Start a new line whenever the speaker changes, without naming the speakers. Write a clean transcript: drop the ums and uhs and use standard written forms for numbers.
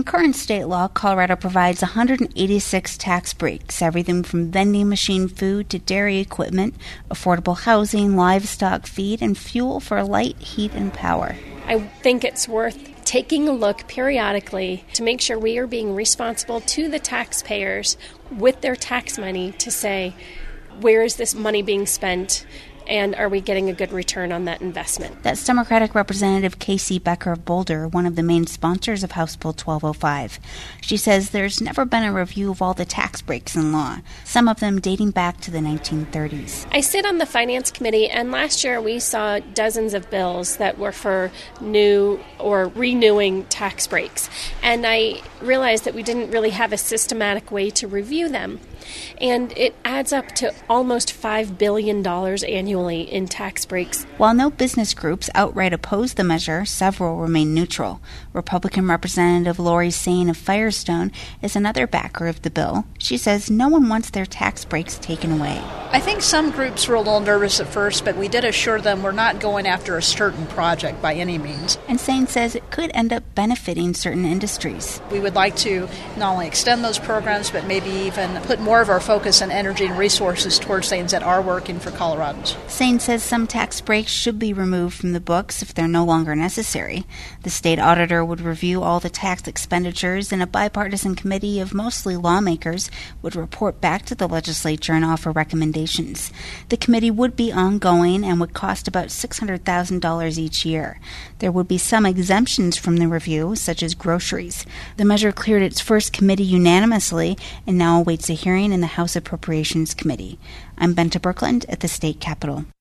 current state law, Colorado provides 186 tax breaks, everything from vending machine food to dairy equipment, affordable housing, livestock feed, and fuel for light, heat, and power.
I think it's worth taking a look periodically to make sure we are being responsible to the taxpayers with their tax money to say, where is this money being spent? And are we getting a good return on that investment?
That's Democratic Representative Casey Becker of Boulder, one of the main sponsors of House Bill 1205. She says there's never been a review of all the tax breaks in law, some of them dating back to the 1930s.
I sit on the Finance Committee, and last year we saw dozens of bills that were for new or renewing tax breaks. And I realized that we didn't really have a systematic way to review them. And it adds up to almost $5 billion annually in tax breaks.
While no business groups outright oppose the measure, several remain neutral. Republican Representative Lori Sain of Firestone is another backer of the bill. She says no one wants their tax breaks taken away.
I think some groups were a little nervous at first, but we did assure them we're not going after a certain project by any means.
And Sain says it could end up benefiting certain industries.
We would like to not only extend those programs, but maybe even put more of our focus and energy and resources towards things that are working for Coloradans.
Sain says some tax breaks should be removed from the books if they're no longer necessary. The state auditor would review all the tax expenditures, and a bipartisan committee of mostly lawmakers would report back to the legislature and offer recommendations. The committee would be ongoing and would cost about $600,000 each year. There would be some exemptions from the review, such as groceries. The measure cleared its first committee unanimously and now awaits a hearing in the House Appropriations Committee. I'm Benta Birkeland at the State Capitol.